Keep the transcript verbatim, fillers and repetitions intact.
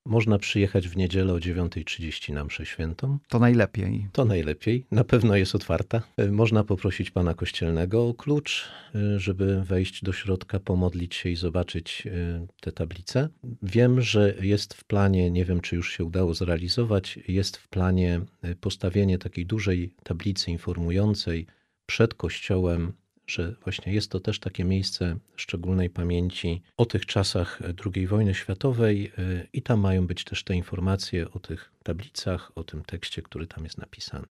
Można przyjechać w niedzielę o dziewiąta trzydzieści na mszę świętą. To najlepiej. To najlepiej. Na pewno jest otwarta. Można poprosić pana kościelnego o klucz, żeby wejść do środka, pomodlić się i zobaczyć te tablice. Wiem, że jest w planie, nie wiem czy już się udało zrealizować, jest w planie postawienie takiej dużej tablicy informującej przed kościołem, że właśnie jest to też takie miejsce szczególnej pamięci o tych czasach drugiej wojny światowej i tam mają być też te informacje o tych tablicach, o tym tekście, który tam jest napisany.